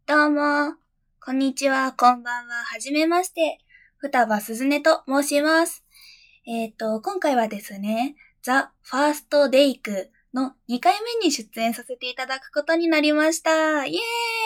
どうも、こんにちは、こんばんは、はじめまして。双葉すずねと申します。今回はですね、ザ・ファースト・デイクの2回目に出演させていただくことになりました。イエ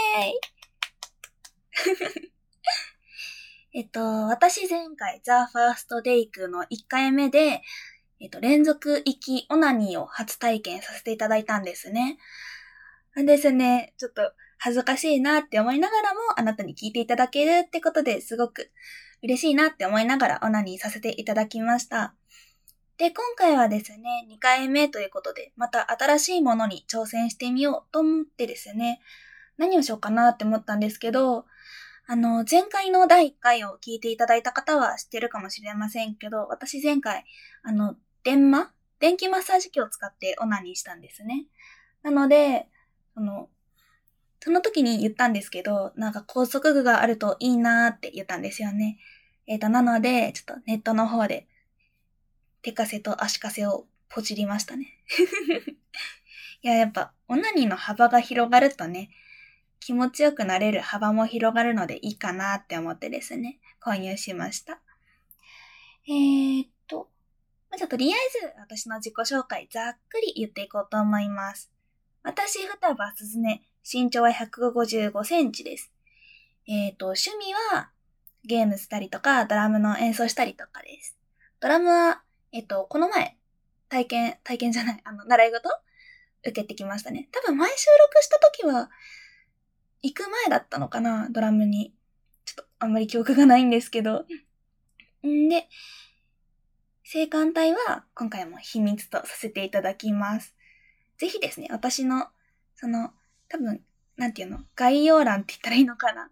ーイ私前回ザ・ファースト・デイクの1回目で、連続行きオナニーを初体験させていただいたんですね。ですね、ちょっと恥ずかしいなって思いながらもあなたに聞いていただけるってことですごく嬉しいなって思いながらオナニーさせていただきました。で、今回はですね、2回目ということで、また新しいものに挑戦してみようと思ってですね、何をしようかなって思ったんですけど、前回の第1回を聞いていただいた方は知ってるかもしれませんけど、私前回、電気マッサージ機を使ってオナニーしたんですね。なので、その時に言ったんですけど、なんか高速具があるといいなーって言ったんですよね。なので、ちょっとネットの方で、手かせと足かせをポチりましたね。いや、やっぱ、オナニーの幅が広がるとね、気持ちよくなれる幅も広がるのでいいかなって思ってですね、購入しました。じゃあとりあえず、私の自己紹介ざっくり言っていこうと思います。私、双葉すずね、身長は155センチです。趣味は、ゲームしたりとか、ドラムの演奏したりとかです。ドラムは、この前、体験じゃない、習い事受けてきましたね。多分前収録した時は、行く前だったのかな、ドラムに。ちょっとあんまり記憶がないんですけど。んで、性感帯は今回も秘密とさせていただきます。ぜひですね、私の、多分、概要欄って言ったらいいのかな。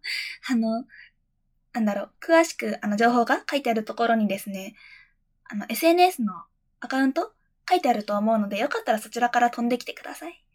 詳しく、情報が書いてあるところにですね、SNS のアカウント書いてあると思うので、よかったらそちらから飛んできてください。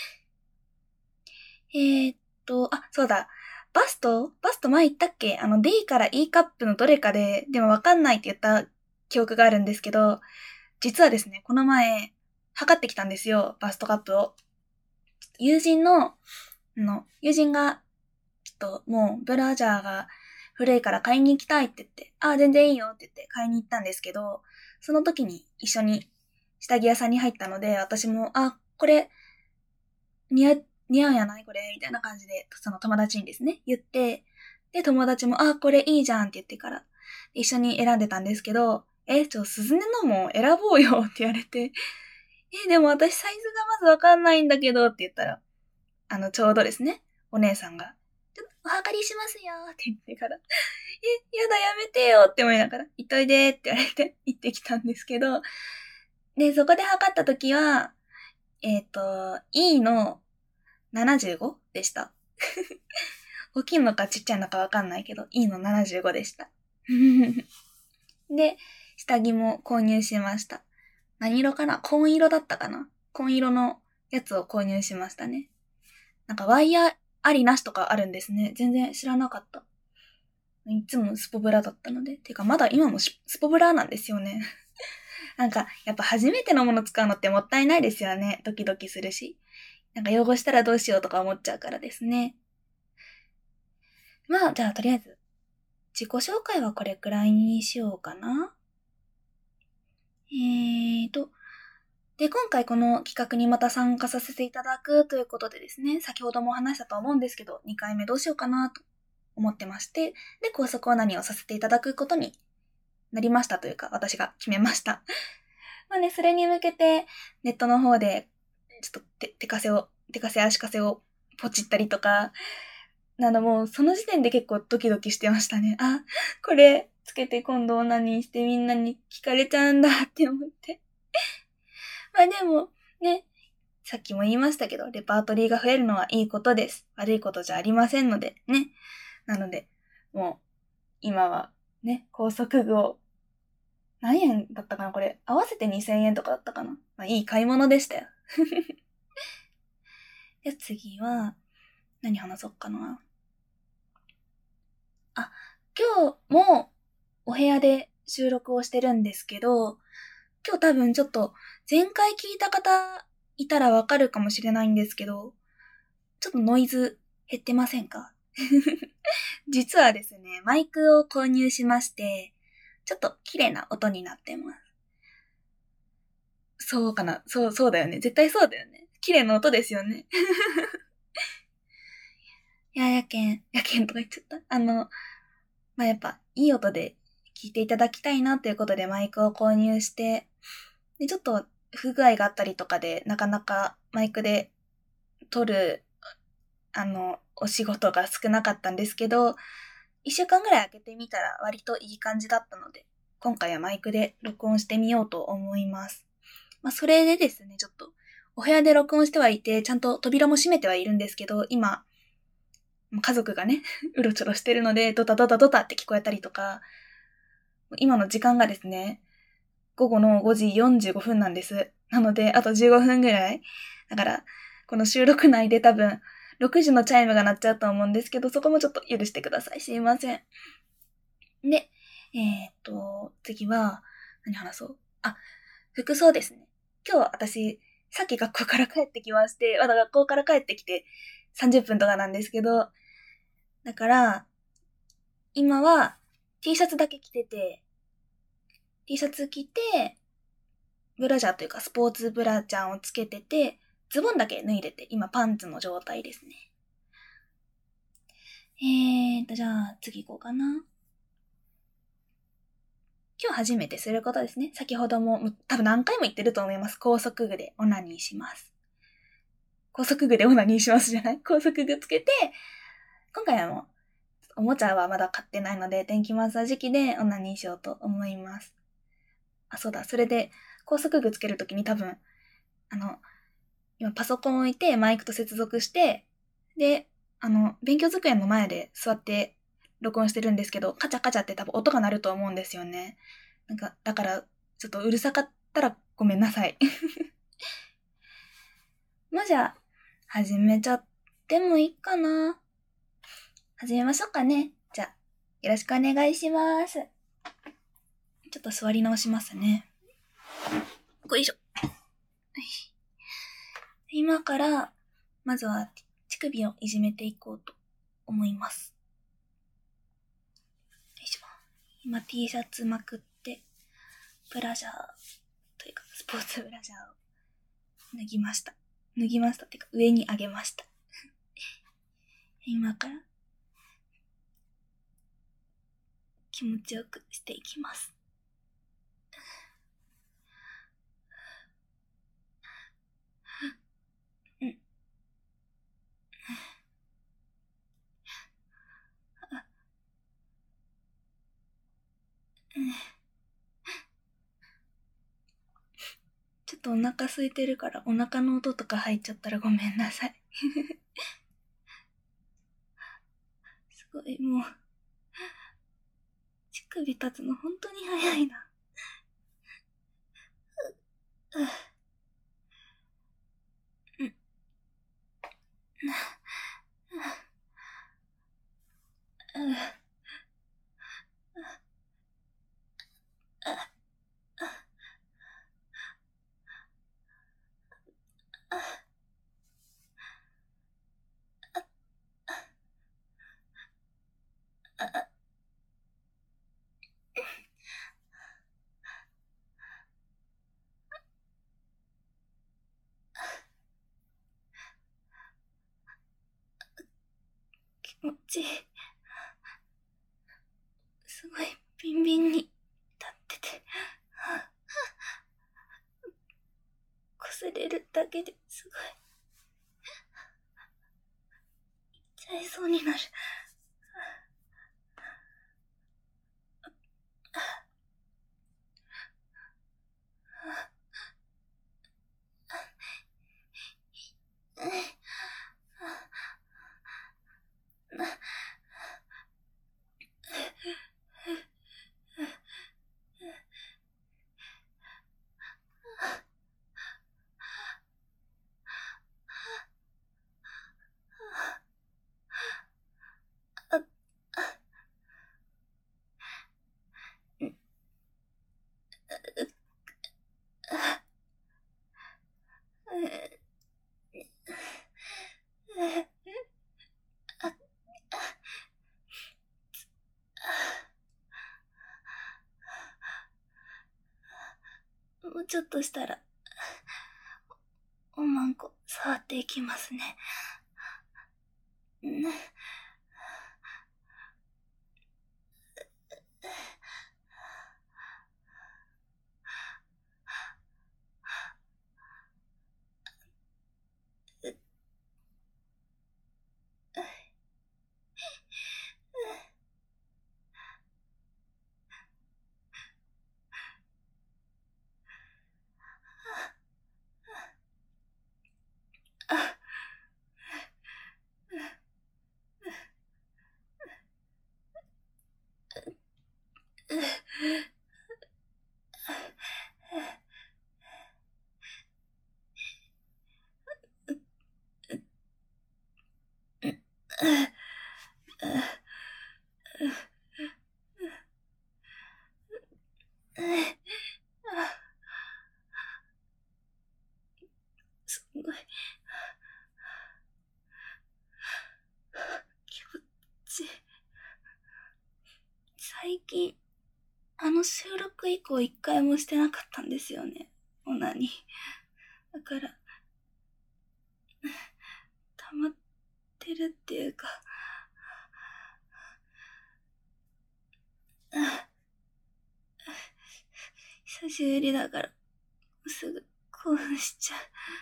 そうだ。バスト前言ったっけD から E カップのどれかでもわかんないって言った記憶があるんですけど、実はですね、この前、測ってきたんですよ、バストカップを。友人が、ちょっともうブラジャーが古いから買いに行きたいって言って、全然いいよって言って買いに行ったんですけど、その時に一緒に下着屋さんに入ったので、私も、これ、似合うんやないこれみたいな感じで、その友達にですね、言って、で、友達も、これいいじゃんって言ってから、一緒に選んでたんですけど、スズネのも選ぼうよって言われて、でも私サイズがまずわかんないんだけどって言ったら、ちょうどですね、お姉さんが、ちょっとお測りしますよって言ってから、やだやめてよって思いながら、行っといでって言われて行ってきたんですけど、で、そこで測った時は、E の75でした。大きいのかちっちゃいのかわかんないけど、E の75でした。で、下着も購入しました。何色かな？紺色だったかな？紺色のやつを購入しましたね。なんかワイヤーありなしとかあるんですね。全然知らなかった。いつもスポブラだったので。てかまだ今もスポブラなんですよね。なんかやっぱ初めてのもの使うのってもったいないですよね。ドキドキするし。なんか汚したらどうしようとか思っちゃうからですね。まあ、じゃあとりあえず、自己紹介はこれくらいにしようかな。で、今回この企画にまた参加させていただくということでですね、先ほども話したと思うんですけど、2回目どうしようかなと思ってまして、で、高速オナニーをさせていただくことになりましたというか、私が決めました。まあね、それに向けて、ネットの方で、ちょっと手かせ足かせをポチったりとか、もうその時点で結構ドキドキしてましたね。これつけて今度オナニーしてみんなに聞かれちゃうんだって思って。まあでも、ね、さっきも言いましたけど、レパートリーが増えるのはいいことです。悪いことじゃありませんので、ね。なので、もう、今は、ね、高速具を、何円だったかなこれ。合わせて2000円とかだったかな。まあいい買い物でしたよ。で、次は、何話そうかな。今日もお部屋で収録をしてるんですけど、今日多分ちょっと前回聞いた方いたらわかるかもしれないんですけど、ちょっとノイズ減ってませんか？ 実はですね、マイクを購入しまして、ちょっと綺麗な音になってます。そうかな。そうだよね。絶対そうだよね。綺麗な音ですよね。いや、やけんとか言っちゃった。やっぱ、いい音で聞いていただきたいなということでマイクを購入して、で、ちょっと不具合があったりとかで、なかなかマイクで撮る、お仕事が少なかったんですけど、一週間ぐらい開けてみたら割といい感じだったので、今回はマイクで録音してみようと思います。それでですね、ちょっと、お部屋で録音してはいて、ちゃんと扉も閉めてはいるんですけど、今、家族がね、うろちょろしてるので、ドタドタドタって聞こえたりとか、今の時間がですね、午後の5時45分なんです。なので、あと15分ぐらい。だから、この収録内で多分、6時のチャイムが鳴っちゃうと思うんですけど、そこもちょっと許してください。すいません。で、次は、何話そう。服装ですね。今日私、さっき学校から帰ってきまして、まだ学校から帰ってきて30分とかなんですけど、だから、今は T シャツだけ着てて、T シャツ着て、ブラジャーというかスポーツブラジャーをつけてて、ズボンだけ脱いでて、今パンツの状態ですね。じゃあ次行こうかな。今日初めてすることですね。先ほども多分何回も言ってると思います。高速具でオナニーします。高速具でオナニーしますじゃない？高速具つけて、今回はもう、おもちゃはまだ買ってないので、電気マッサージ機でオナニーしようと思います。そうだ、それで、高速具つけるときに多分、今パソコンを置いてマイクと接続して、で、勉強机の前で座って録音してるんですけど、カチャカチャって多分音が鳴ると思うんですよね。だから、ちょっとうるさかったらごめんなさい。じゃあ、始めちゃってもいいかな。始めましょうかね。じゃあ、よろしくお願いします。ちょっと座り直しますね。よいしょ。今から、まずは乳首をいじめていこうと思います。よいしょ。今 T シャツまくって、ブラジャーというかスポーツブラジャーを脱ぎました。脱ぎましたっていうか上に上げました。今から気持ちよくしていきます。ちょっとお腹空いてるからお腹の音とか入っちゃったらごめんなさい。すごいもう、乳首立つの本当に早いな。気持ちいい。すごいビンビンに立ってて、擦れるだけですごい痛いそうになる。 ちょっとしたら、おまんこ触っていきますね。すごい気持ちいい。最近収録以降一回もしてなかったんですよね、オナニー。だから溜まってるっていうか、久しぶりだからすぐ興奮しちゃう。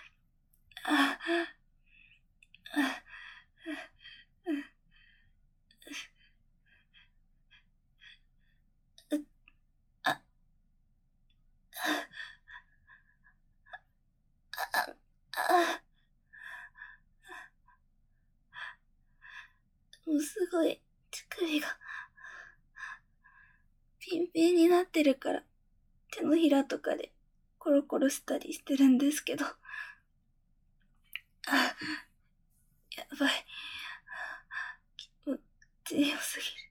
もうすごい乳首がピンピンになってるから手のひらとかでコロコロしたりしてるんですけど、やばい、気持ちよすぎる。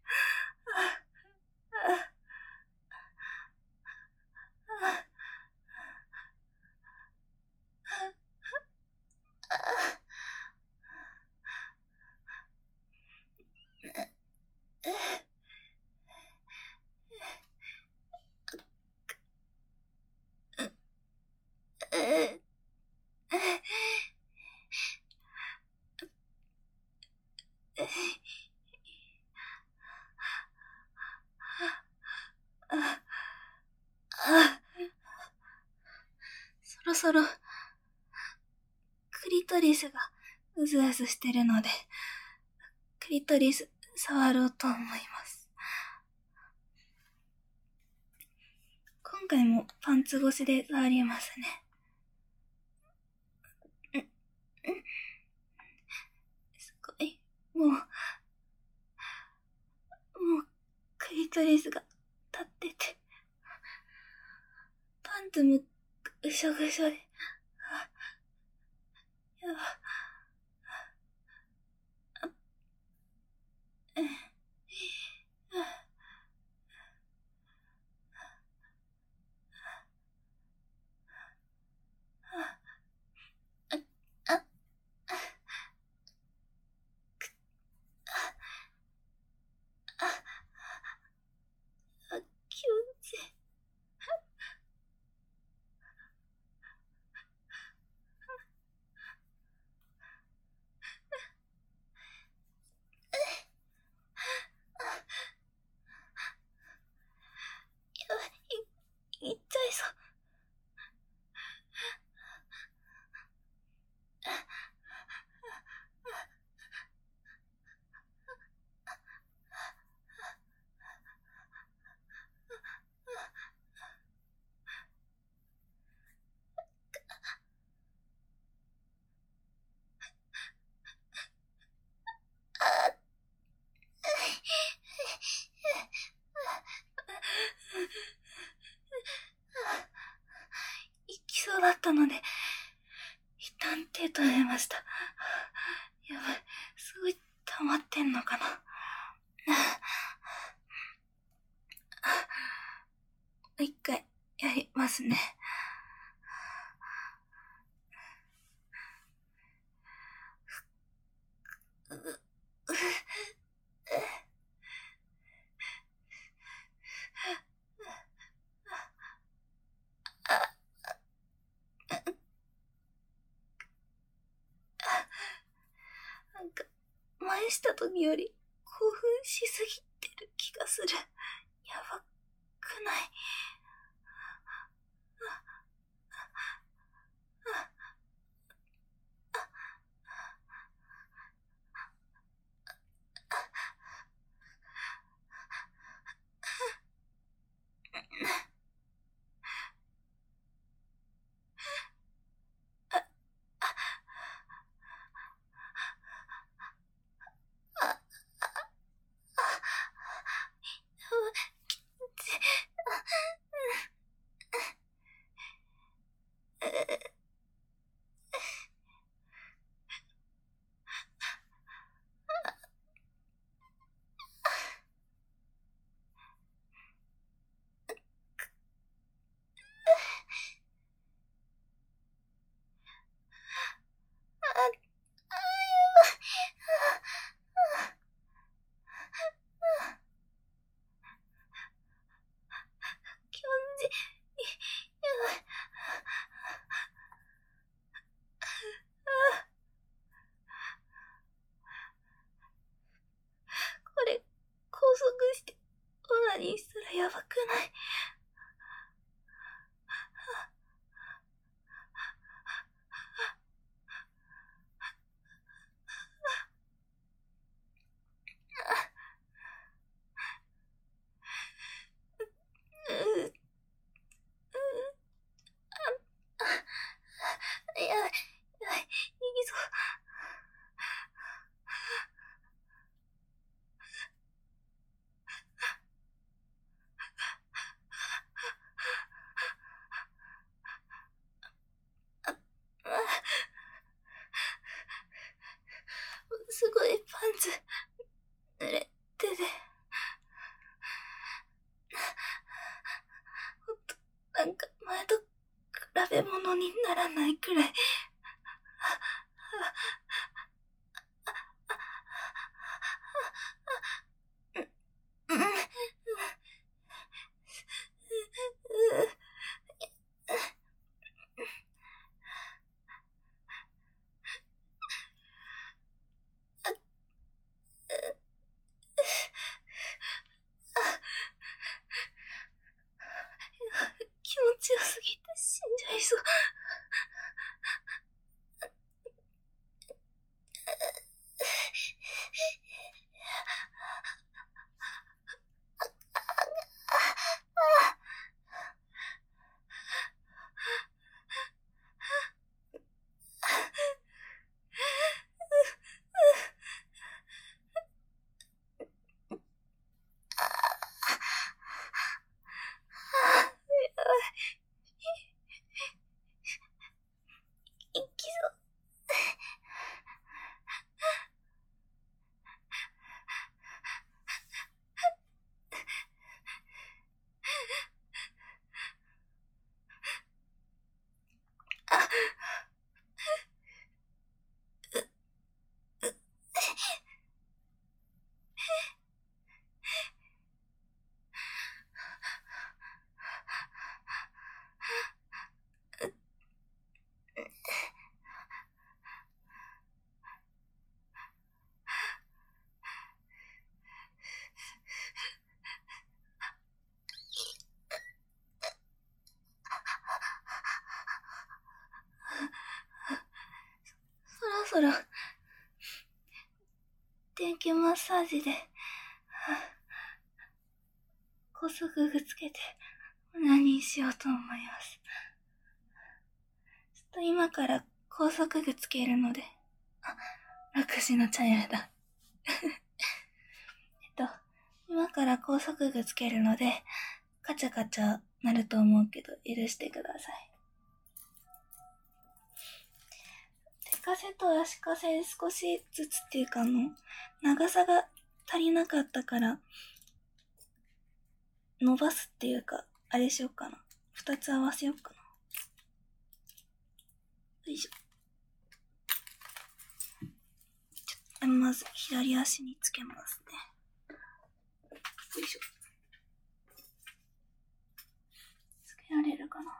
そろそろクリトリスがうずうずしてるので、クリトリス触ろうと思います。今回もパンツ越しで触りますね。すごい、もうクリトリスが立ってて、パンツもぐしょぐしょで、やば。気持ちいい。やばい、いっちゃいそう。行きそうだったので、一旦手止めました。やばい、すごい溜まってんのかな。もう一回やりますね。 試した時より興奮しすぎてる気がする。やばくない？これ、拘束してオナニーしたらやばくない？やばい、いきそう。すごいパンツ濡れてて、ほんとなんか前と比べ物にならないくらい。気持ちよすぎて死んじゃいそう。いきそう。そろそろ電気マッサージで高速具つけてオナニーしようと思います。ちょっと今から高速具つけるので、私のチャンネルだ。今から高速具つけるので、カチャカチャなると思うけど許してください。手かせと足かせ少しずつっていうか長さが足りなかったから伸ばすっていうか、あれしようかな。二つ合わせようかな。よいしょ。まず左足につけますね。よいしょ。つけられるかな。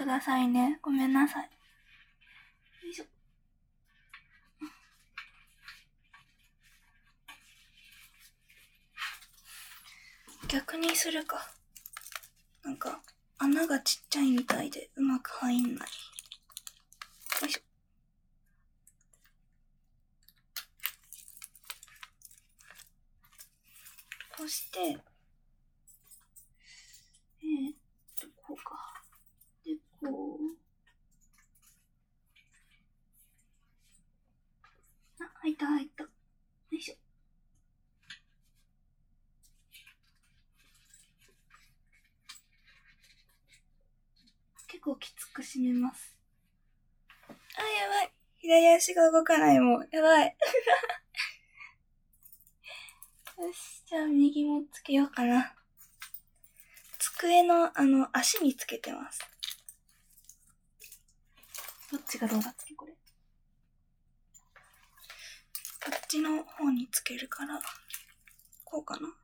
くださいね。ごめんなさい。よいしょ。逆にするか。なんか、穴がちっちゃいみたいでうまく入んない。よいしょ。こうして、こうか。で、こう。あ、入った入った。よいしょ。結構きつく締めます。あ、やばい。左足が動かないもん。やばい。よし、じゃあ右もつけようかな。机の足につけてます。どっちがどうだっけこれ。こっちの方につけるから、こうかな。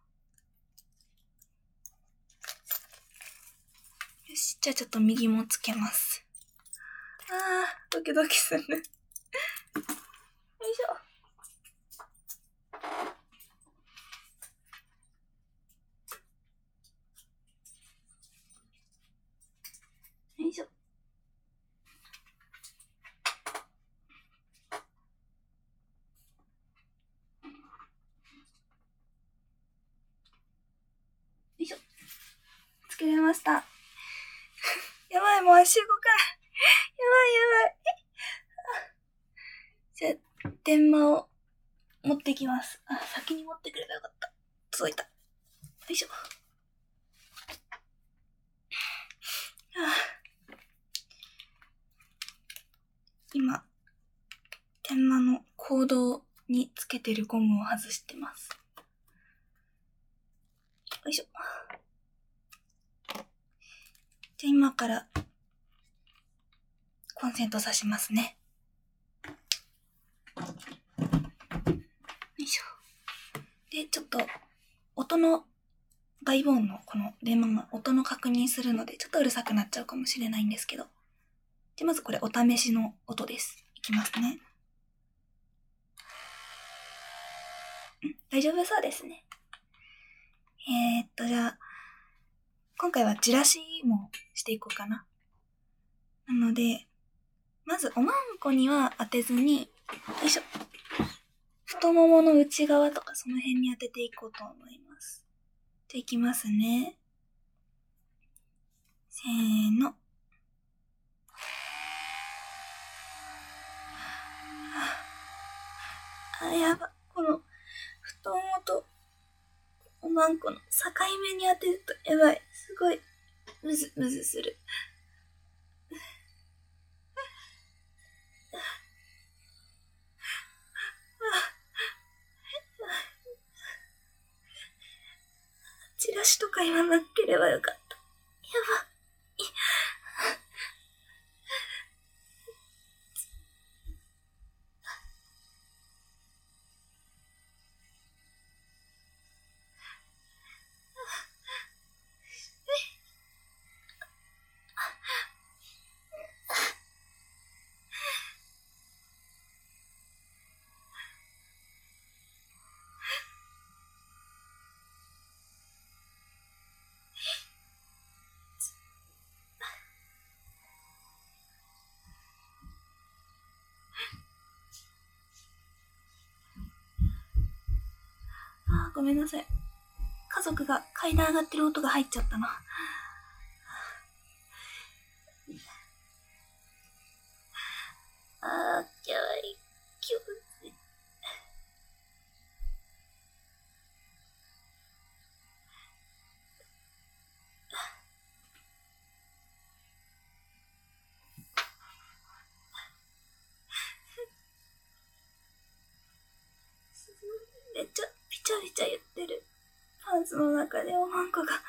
よし、じゃあちょっと右もつけます。ドキドキする。よいしょ。よいしょ。よいしょ。つけれました。やばい、もう足動かない。やばい。じゃあ、電話を持ってきます。先に持ってくればよかった。届いた。よいしょ。今、天満のコードにつけてるゴムを外してます。よいしょ。じゃあ今からコンセント挿しますね。よいしょ。で、ちょっと音の外部音のこの電話の音の確認するのでちょっとうるさくなっちゃうかもしれないんですけど。で、まずこれお試しの音です。いきますね。大丈夫そうですね。じゃあ、今回はじらしもしていこうかな。なので、まずおまんこには当てずに、よいしょ。太ももの内側とかその辺に当てていこうと思います。じゃあいきますね。せーの。やば。この太ももとおまんこの境目に当てるとやばい。すごいムズムズする。チラシとか言わなければよかった。やば。ごめんなさい。家族が階段上がってる音が入っちゃったな。やばい。気をつけ。めっちゃビチャビチャ言ってる。パンツの中でおまんこが。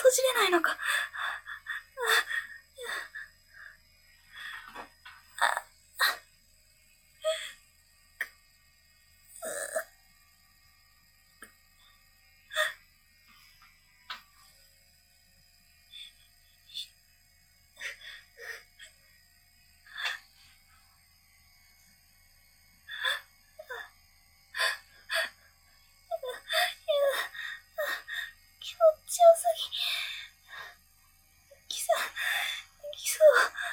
閉じれないのか。気持ちよすぎ。できそう。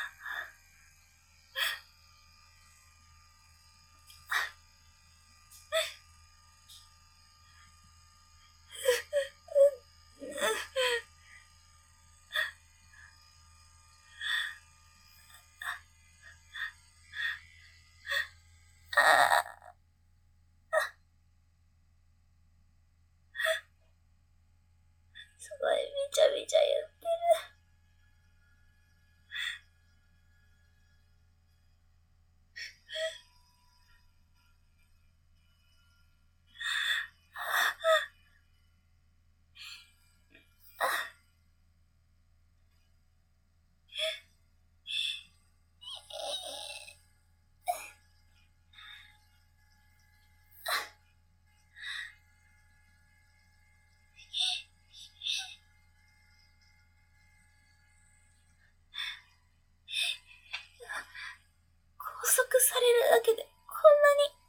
すごいびちゃびちゃ言ってる。拘束されるだけでこんなに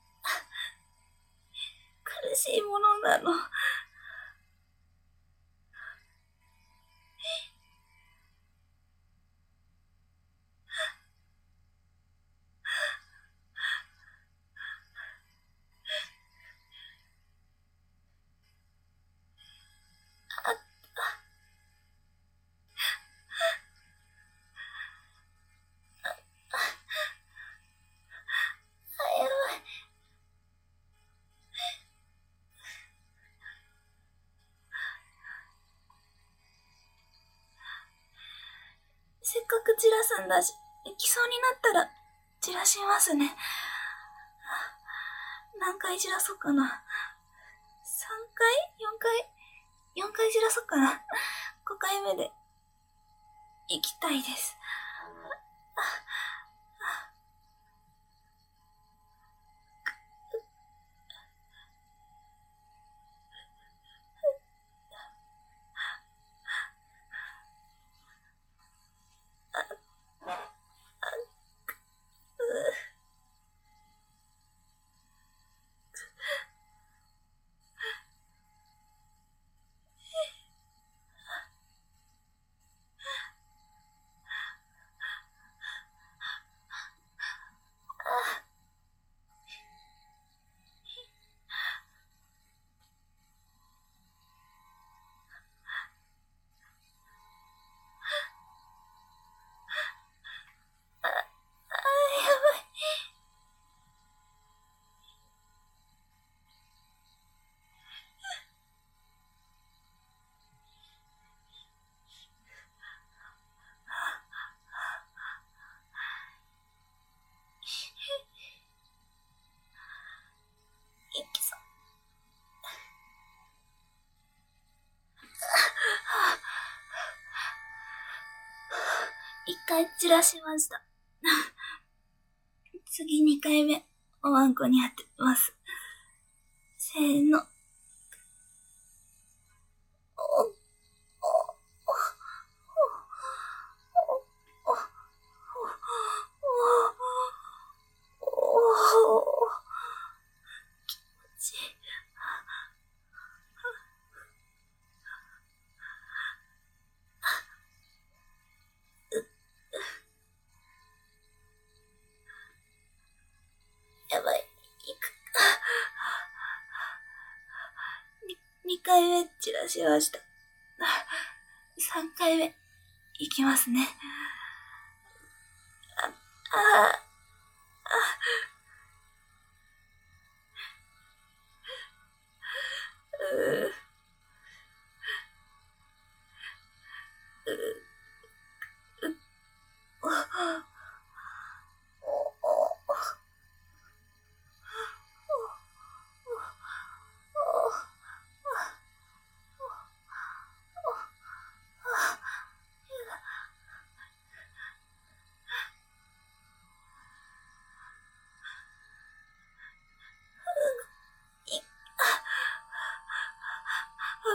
苦しいものなの。やばい。せっかく散らすんだし、行きそうになったら散らしますね。何回散らそうかな。3回 ?4 回 ?4 回散らそうかな。5回目で行きたいです。やばい。いきそう。1回散らしました。次2回目、おわんこに当てます。せーの。やばい。2回目散らしました。3回目いきますね。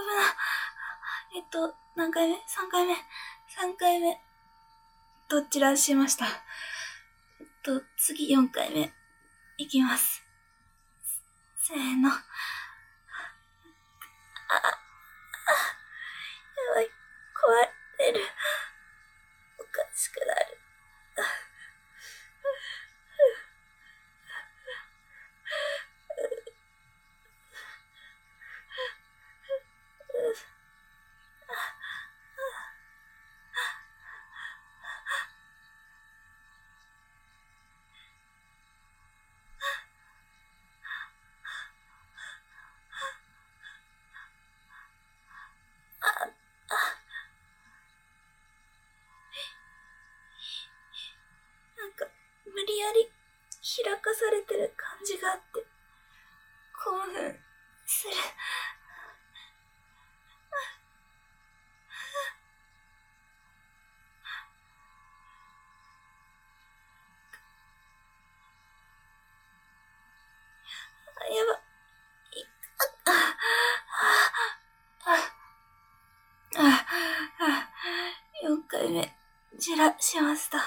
な。何回目？ 3 回目。3回目。どちらしました。次4回目。いきます。せーの。やばい。壊れる。おかしくなる。なんか、無理やり開かされてる感じがあって、興奮する。やば。4回目、じらしました。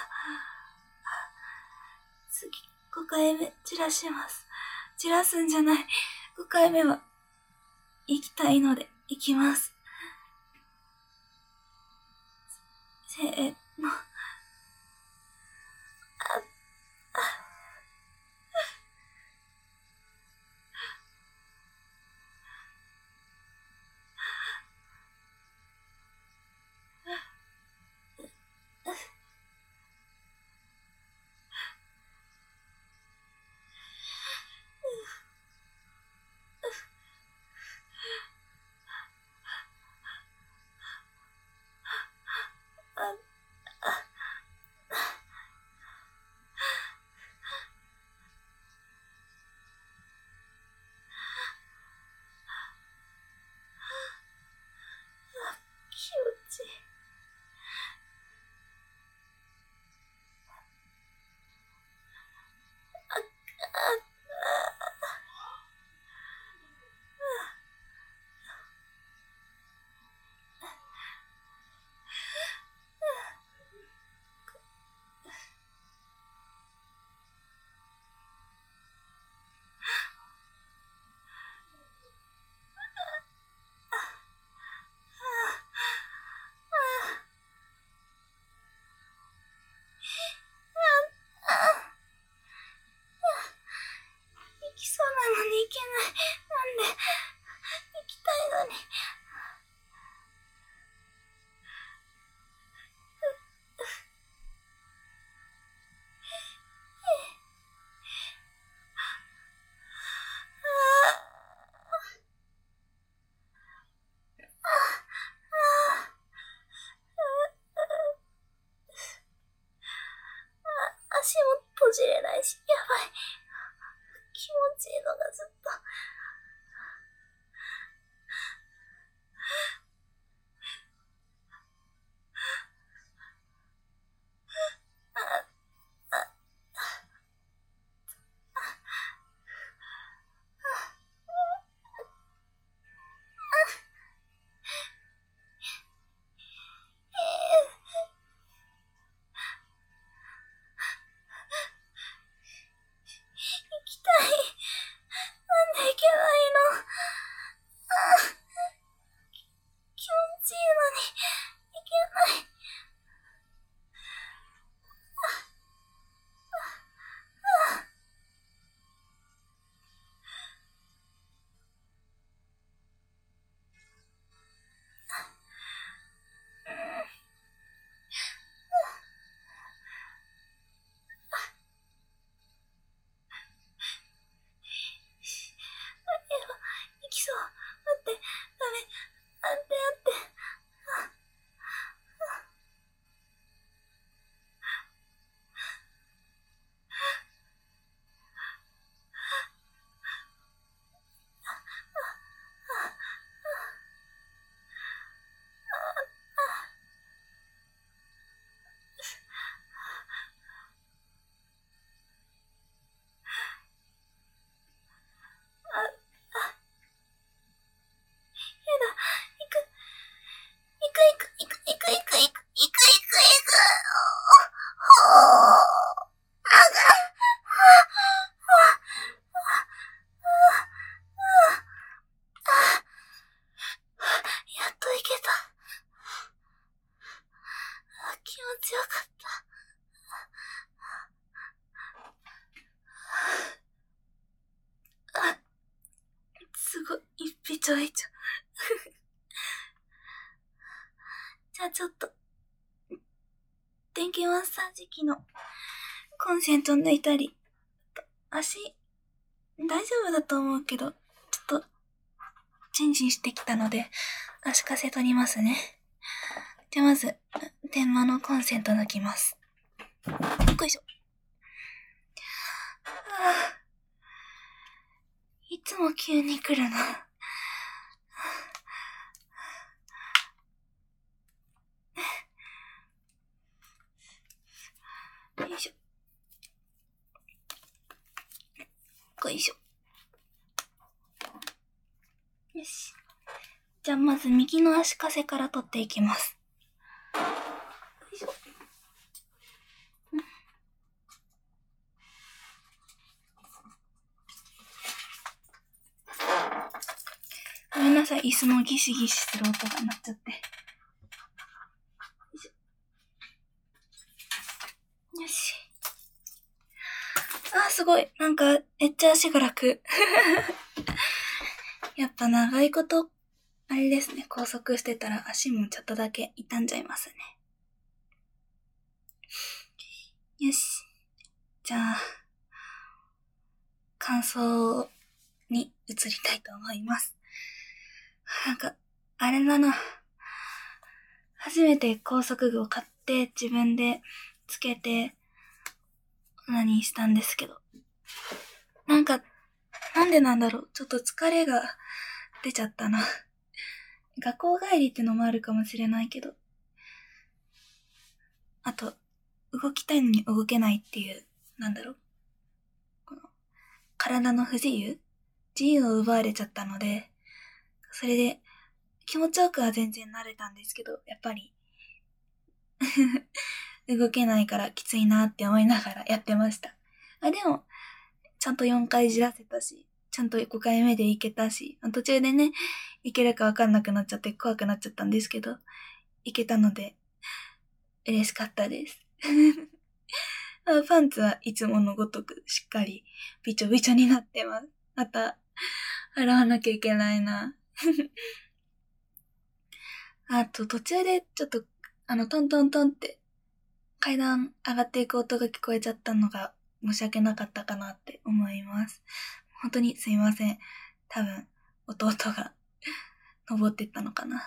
次、5回目、じらします。じらすんじゃない。5回目は、行きたいので、行きます。せーの。 ちょ。じゃあちょっと、電気マッサージ機のコンセント抜いたり、足、大丈夫だと思うけど、ちょっと、チンチンしてきたので、足かせ取りますね。じゃあまず、電話のコンセント抜きます。よいしょ。いつも急に来るな。よいしょ。よいしょ。よし。じゃあまず右の足かせから取っていきます。よいしょ。ごめんなさい、椅子のギシギシする音が鳴っちゃって。よし。すごい。なんか、めっちゃ足が楽。やっぱ長いこと、あれですね、拘束してたら足もちょっとだけ傷んじゃいますね。よし。じゃあ、感想に移りたいと思います。なんか、あれだな。初めて高速具を買って自分でつけて何したんですけど。なんでなんだろう。ちょっと疲れが出ちゃったな。学校帰りってのもあるかもしれないけど。あと、動きたいのに動けないっていう、この体の不自由を奪われちゃったので、それで気持ちよくは全然慣れたんですけど、やっぱり動けないからきついなって思いながらやってました。でも、ちゃんと4回じらせたし、ちゃんと5回目で行けたし、途中でね、行けるかわかんなくなっちゃって怖くなっちゃったんですけど、行けたので、嬉しかったです。パンツはいつものごとくしっかりびちょびちょになってます。また、洗わなきゃいけないな。あと途中でちょっと、トントントンって階段上がっていく音が聞こえちゃったのが申し訳なかったかなって思います。本当にすいません。多分、弟が登ってったのかな。よ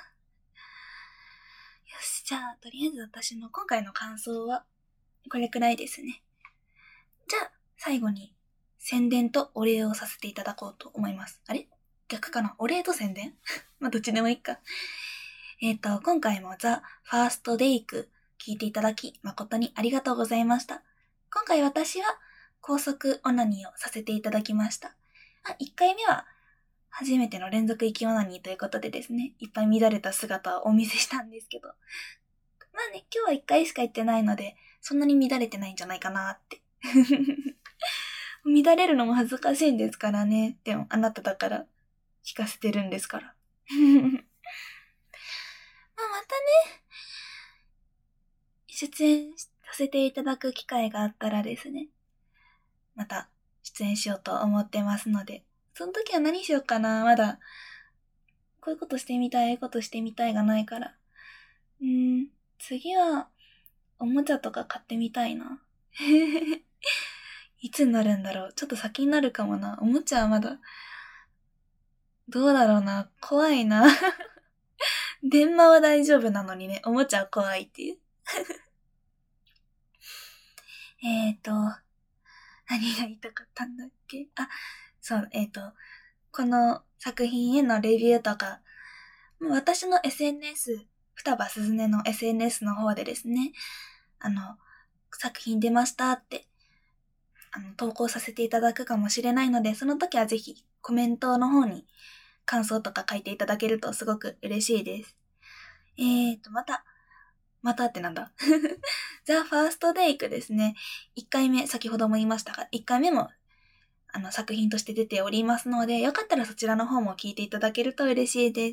し、じゃあ、とりあえず私の今回の感想はこれくらいですね。じゃあ、最後に宣伝とお礼をさせていただこうと思います。あれ？逆かな？お礼と宣伝まあ、どっちでもいいか。今回もザ・ファーストデイク聞いていただき誠にありがとうございました。今回私は高速オナニーをさせていただきました。1回目は初めての連続息オナニーということでですね、いっぱい乱れた姿をお見せしたんですけど、まあね、今日は1回しか行ってないので、そんなに乱れてないんじゃないかなって。乱れるのも恥ずかしいんですからね。でもあなただから聞かせてるんですから。またね、出演させていただく機会があったらですね、また出演しようと思ってますので、その時は何しようかな。まだ、こういうことしてみたい、がないから。次は、おもちゃとか買ってみたいな。いつになるんだろう。ちょっと先になるかもな。おもちゃはまだ、どうだろうな。怖いな。電話は大丈夫なのにね、おもちゃは怖いっていう。何が言いたかったんだっけ？そう、この作品へのレビューとか、私の SNS、双葉すずねの SNS の方でですね、作品出ましたって、投稿させていただくかもしれないので、その時はぜひコメントの方に感想とか書いていただけるとすごく嬉しいです。またってなんだザ・ファーストデイクですね。1回目、先ほども言いましたが、1回目も作品として出ておりますので、よかったらそちらの方も聞いていただけると嬉しいです。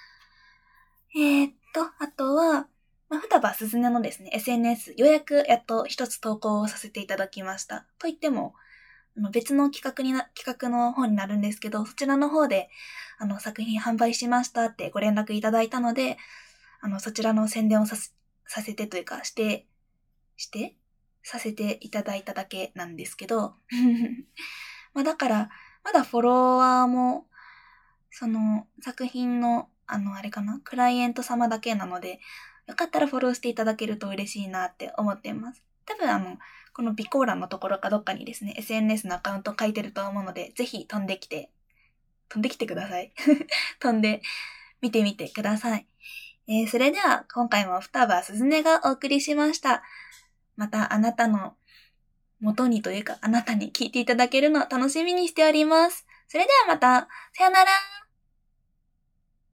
あとは、双葉すずねのですね、SNS、ようやくやっと一つ投稿をさせていただきました。と言っても、 別の企画の方になるんですけど、そちらの方で、作品販売しましたってご連絡いただいたので、そちらの宣伝をさせてというか、させていただいただけなんですけど、まあだから、まだフォロワーも、その作品の、あれかな、クライエント様だけなので、よかったらフォローしていただけると嬉しいなって思っています。多分この備考欄のところかどっかにですね、SNS のアカウント書いてると思うので、ぜひ飛んできてください。飛んで見てみてください。それでは今回も双葉すずねがお送りしました。またあなたの元にというかあなたに聞いていただけるのを楽しみにしております。それではまた、さよなら。